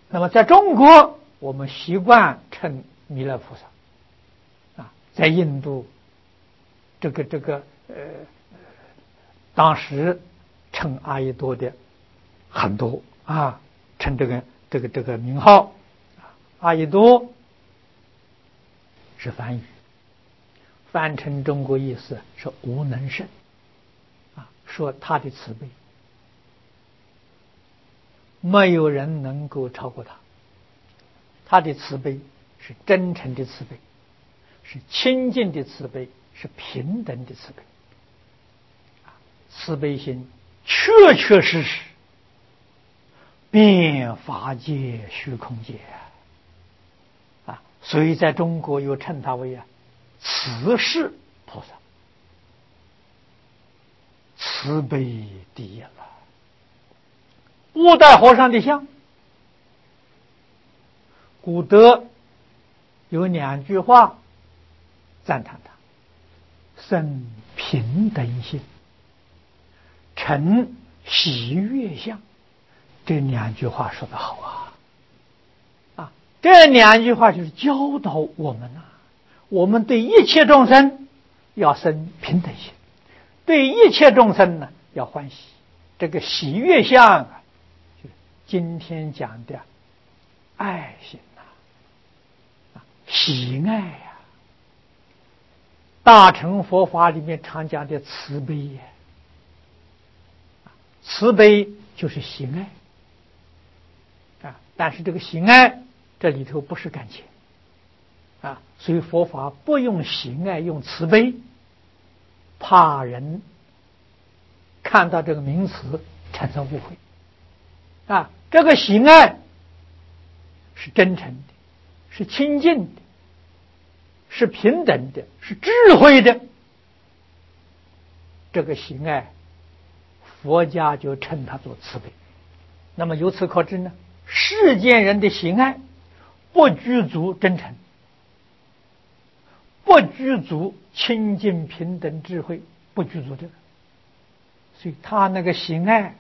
那么在中国，我们习惯称弥勒菩萨，在印度，当时称阿逸多的很多称这个名号，阿逸多是梵语，翻成中国意思是无能胜，说他的慈悲，没有人能够超过他。他的慈悲是真诚的慈悲，是清净的慈悲，是平等的慈悲。慈悲心确确实实遍法界虚空界所以在中国又称他为慈氏菩萨，慈悲第一了。布袋和尚的像，古德有2句话赞叹他：生平等心，成喜悦相。这2句话说得好这2句话就是教导我们我们对一切众生要生平等心，对一切众生呢要欢喜。这个喜悦相就是今天讲的爱心喜爱大乘佛法里面常讲的慈悲慈悲就是喜爱但是这个喜爱这里头不是感情所以佛法不用喜爱，用慈悲，怕人看到这个名词产生误会这个喜爱是真诚的，是清净的，是平等的，是智慧的。这个喜爱佛家就称它做慈悲。那么由此可知呢，世间人的喜爱不具足真诚，不具足清净平等智慧，不具足这个，所以他那个喜爱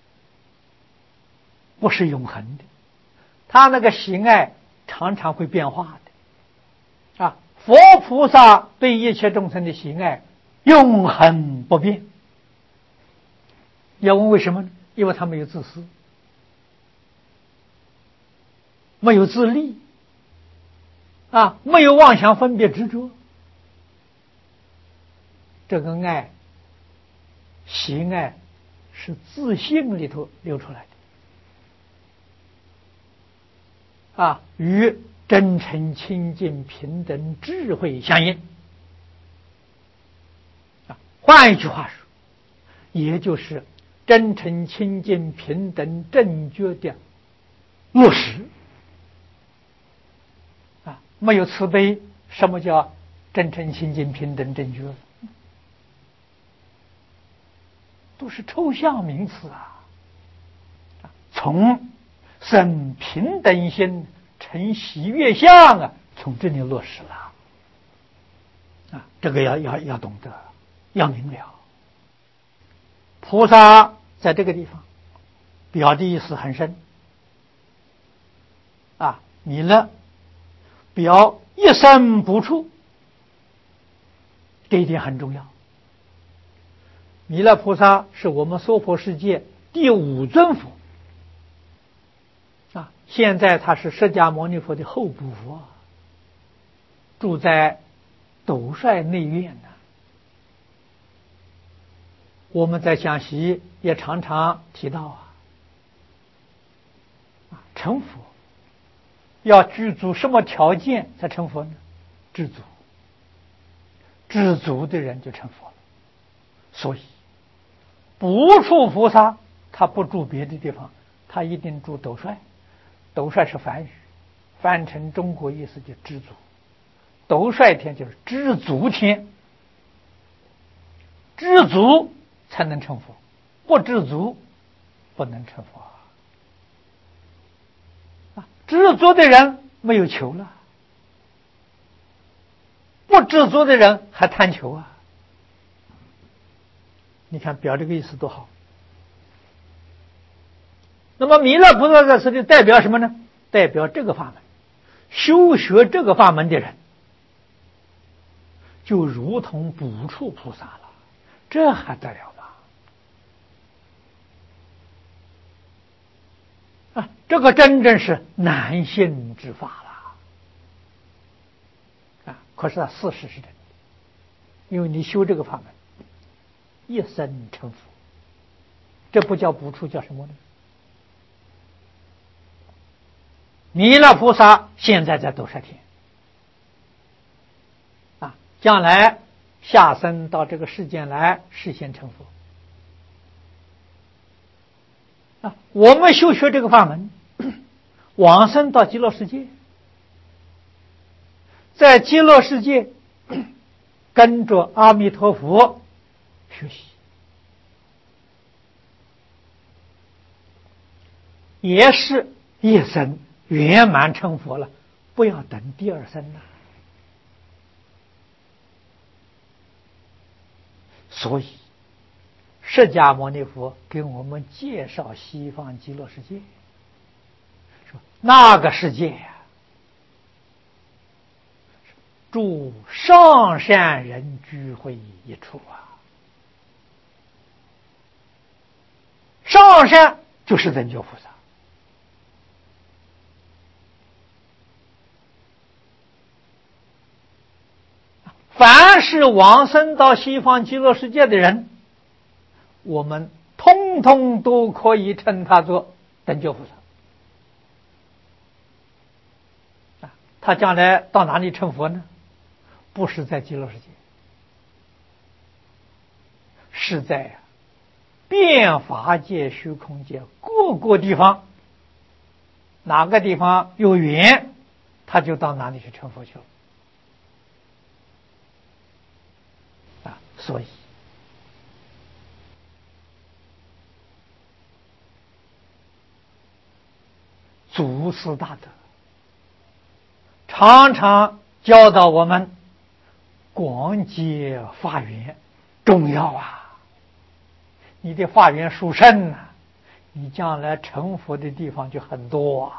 不是永恒的，他那个喜爱常常会变化的佛菩萨对一切众生的喜爱永恒不变。要问为什么呢？因为他没有自私，没有自利没有妄想分别执着。这个爱喜爱是自信里头流出来的与真诚清净平等智慧相应换一句话说，也就是真诚清净平等正觉的落实没有慈悲，什么叫真诚清净平等正觉？都是抽象名词从生平等心成喜悦相从这里落实了这个要懂得，要明了。菩萨在这个地方表的意思很深弥勒表一生不处，这一点很重要。弥勒菩萨是我们娑婆世界第5尊佛现在他是释迦牟尼佛的后补佛，住在斗率内院我们在讲习也常常提到成佛要具足什么条件才成佛呢？知足，知足的人就成佛了。所以不处菩萨他不住别的地方，他一定住斗率。斗率是梵语，翻成中国意思就知足。斗率天就是知足天，知足才能成佛，不知足不能成佛知足的人没有求了，不知足的人还贪求你看表这个意思多好。那么弥勒菩萨在这里代表什么呢？ 代表这个法门，修学这个法门的人，就如同补处菩萨了，这还得了吗？这个真正是难信之法了可是事实是真的，因为你修这个法门，一生成佛，这不叫补处，叫什么呢？弥勒菩萨现在在斗舍天将来下生到这个世间来实现成佛我们修学这个法门，往生到极乐世界，在极乐世界跟着阿弥陀佛学习，也是一生圆满成佛了，不要等第二生了。所以释迦牟尼佛给我们介绍西方极乐世界，说那个世界诸上善人聚会一处上善就是等觉菩萨，凡是往生到西方极乐世界的人，我们通通都可以称他做等觉菩萨他将来到哪里成佛呢？不是在极乐世界，是在遍法界虚空界各个地方，哪个地方有缘，他就到哪里去成佛去了所以祖师大德常常教导我们广结法缘重要你的法缘殊胜你将来成佛的地方就很多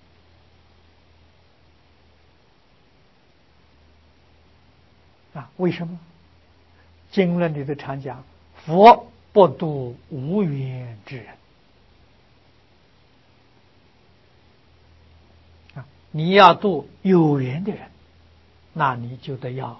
为什么？经论里头常讲，佛不度无缘之人你要度有缘的人，那你就得要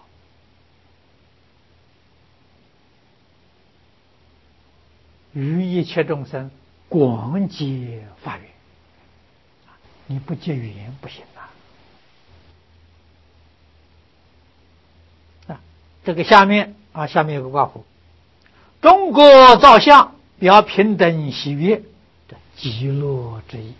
于一切众生广结法缘你不结缘不行这个下面有个挂符，中国造像表平等喜悦，这极乐之意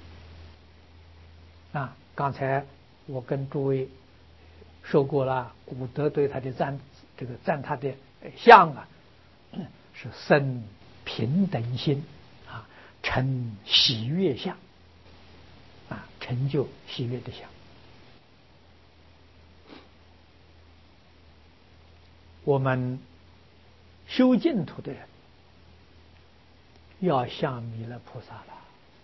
刚才我跟诸位说过了，古德对他的赞他的像是生平等心成喜悦相成就喜悦的相。我们修净土的人要向弥勒菩萨了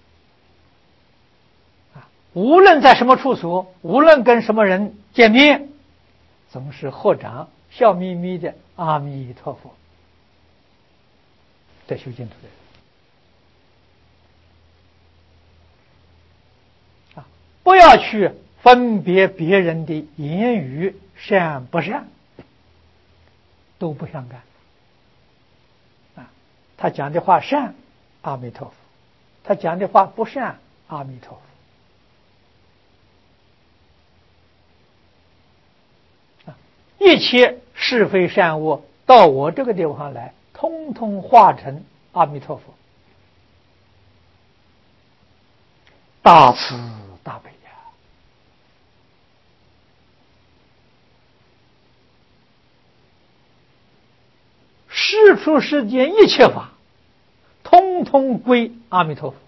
无论在什么处所，无论跟什么人见面，总是合掌笑眯眯的阿弥陀佛。在修净土的人不要去分别别人的言语善不善，都不相干他讲的话善，阿弥陀佛；他讲的话不善，阿弥陀佛。一切是非善恶到我这个地方来，通通化成阿弥陀佛，大慈大悲世出世间一切法，通通归阿弥陀佛，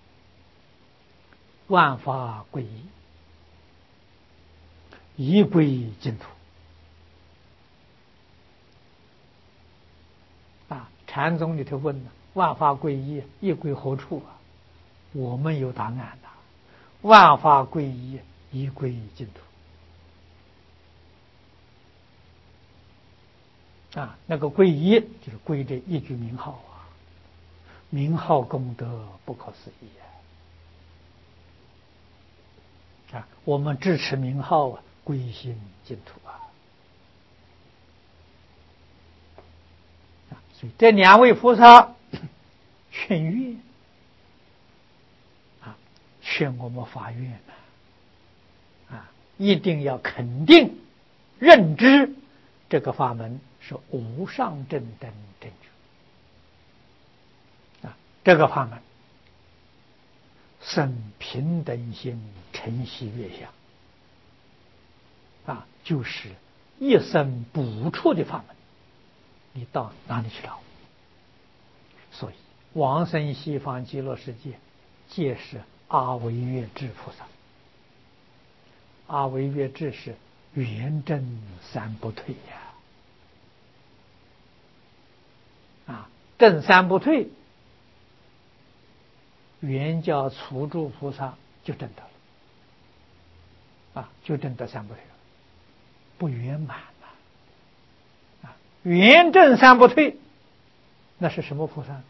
万法归一，一归净土。禅宗里头问万法归一，一归何处我们有答案万法归一，一归净土。那个归一就是归这一句名号啊，名号功德不可思议我们支持名号归心净土所以这两位菩萨劝愿劝我们发愿一定要肯定认知这个法门是无上正等正觉这个法门生平等心，成喜悦相就是一生不处的法门，你到哪里去找？所以往生西方极乐世界皆是阿惟越致菩萨。阿惟越致是圆正三不退正三不退，圆教初住菩萨就证得了就证得三不退了，不圆满了圆正三不退，那是什么菩萨？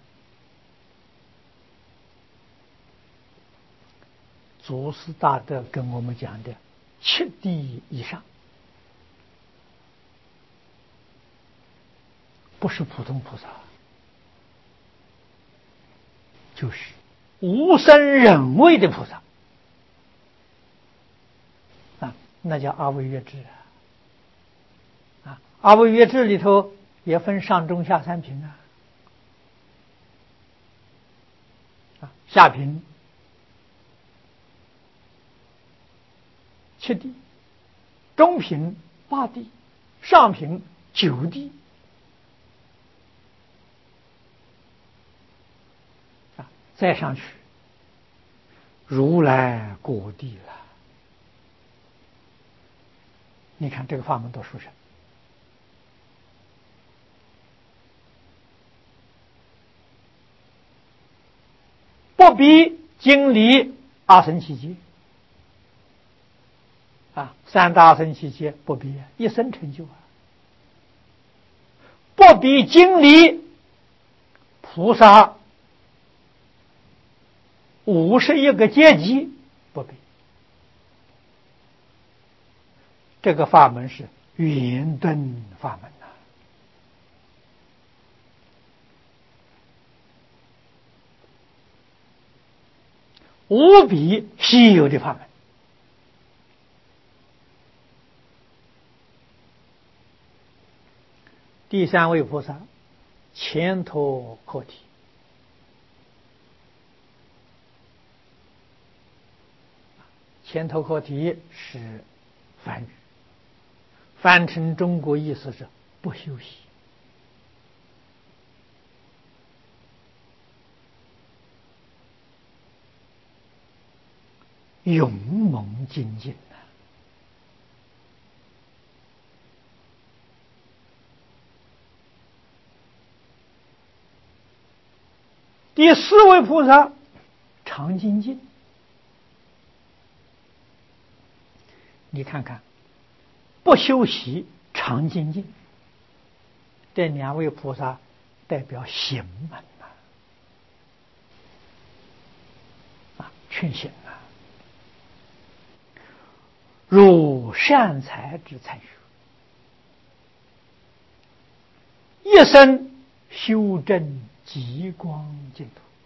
祖师大德跟我们讲的七地以上，不是普通菩萨，就是无生忍位的菩萨那叫阿惟越致阿惟越致里头也分上中下三品下品七地，中品八地，上品九地再上去如来果地了。你看这个法门多殊胜，不必经历阿僧祇劫三大阿僧祇劫不必一生成就不必经历菩萨51个阶级，不必。这个法门是圆顿法门无比稀有的法门。第三位菩萨前头课题，前头课题是梵语，翻成中国意思是不休息，勇猛精进第四位菩萨常精进，你看看不休息常精进，这两位菩萨代表行门劝行如善财之参学，一生修正极光净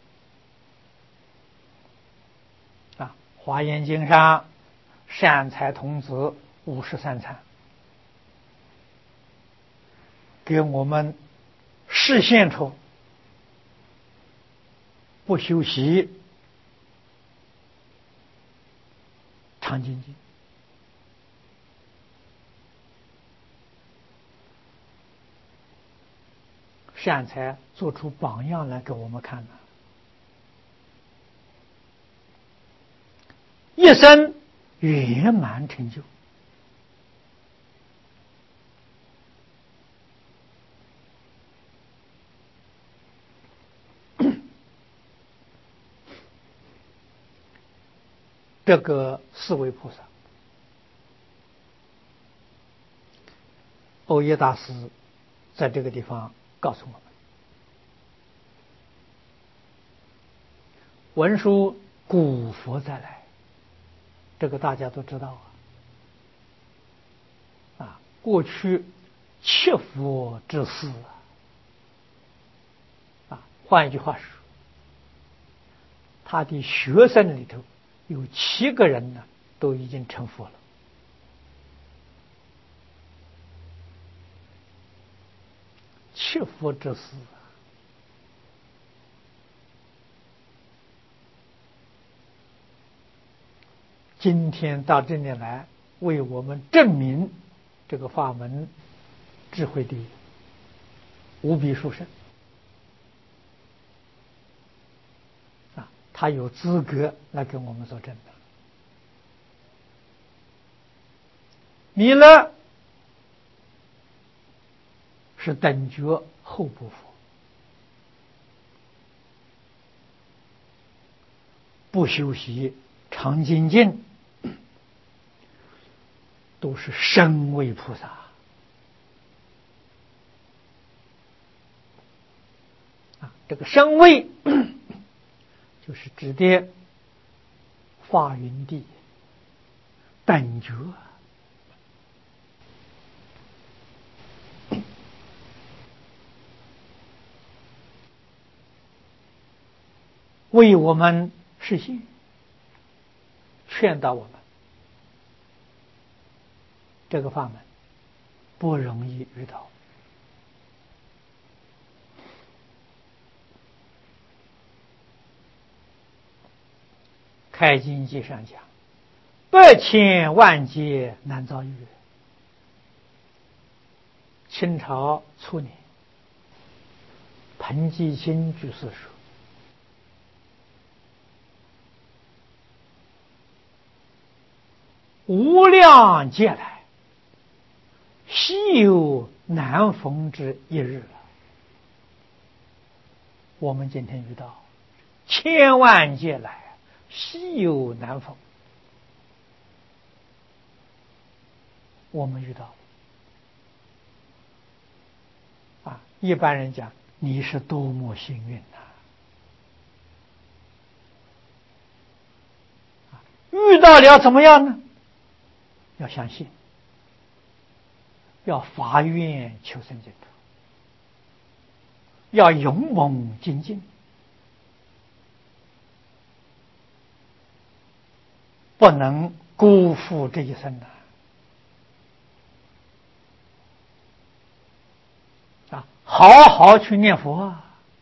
土华严经上善财童子53参给我们示现出不休息常精进，善财做出榜样来给我们看一生圆满成就。 这个四位菩萨。欧耶大师在这个地方告诉我们，文殊古佛再来，这个大家都知道啊。过去七佛之四换一句话说，他的学生里头有7个人呢，都已经成佛了。七佛之四，今天到这里来为我们证明这个法门智慧的无比殊胜他有资格来跟我们作证的。弥勒是等觉后部佛，不修习常精进，都是身为菩萨这个身位就是指的法云地等觉为我们示现，劝导我们这个法门不容易遇到。开经记上讲，100千万劫难遭遇。清朝初年，彭继清居士说，无量劫来，稀有难逢之一日。我们今天遇到千万劫来稀有难逢，我们遇到一般人讲你是多么幸运遇到了怎么样呢？要相信，要发愿求生净土，要勇猛精进，不能辜负这一生好好去念佛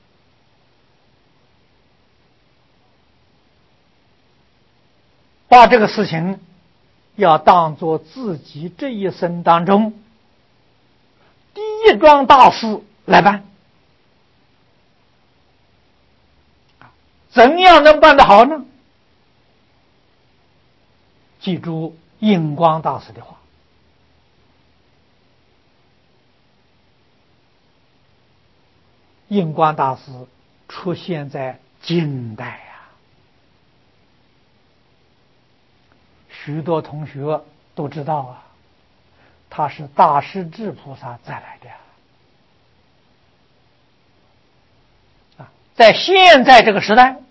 把这个事情要当作自己这一生当中第一桩大事来办。怎样能办得好呢？记住印光大师的话，印光大师出现在近代许多同学都知道他是大势至菩萨再来的在现在这个时代，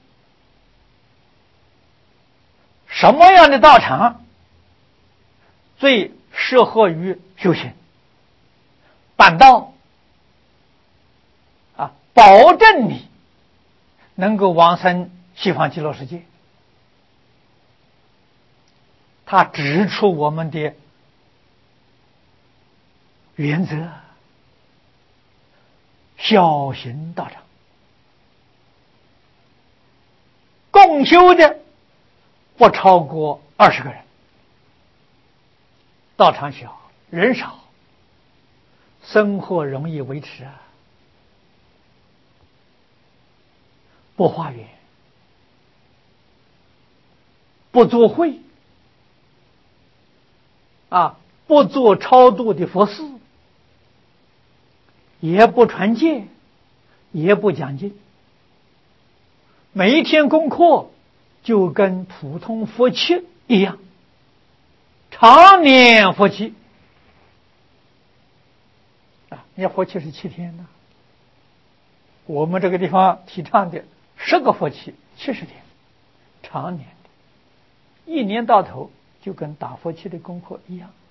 什么样的道场最适合于修行办道保证你能够往生西方极乐世界。他指出我们的原则，小型道场，共修的不超过20个人，道场小，人少，生活容易维持不化缘，不做会不做超度的佛事，也不传戒，也不讲经，每一天功课就跟普通佛七一样，常年佛七啊，你看佛七是7天呢，我们这个地方提倡的10个佛七70天，常年的，1年到头就跟打佛七的功课一样，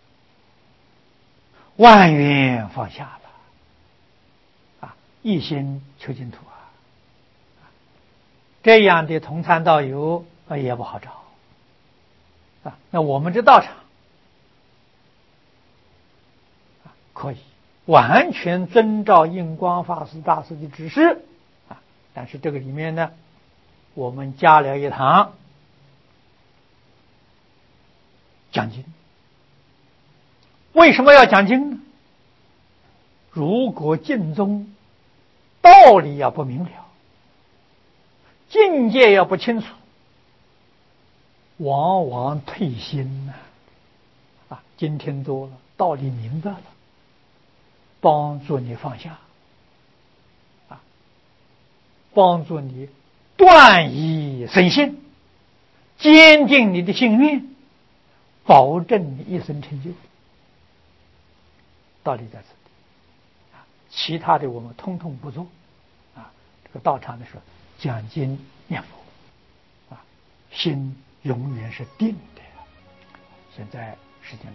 万缘放下了啊，一心求净土啊。这样的同参道友也不好找啊。那我们这道场可以完全遵照印光法师大师的指示啊，但是这个里面呢，我们加了一堂讲经。为什么要讲经呢？如果净宗道理要不明了，境界要不清楚，往往退心呐。啊，经听多了，道理明白了，帮助你放下，啊，帮助你断疑生信，坚定你的信念，保证你一生成就。道理在这里，啊，其他的我们通通不做，啊，这个道场的时候讲经念佛，啊，心永远是定的。现在时间。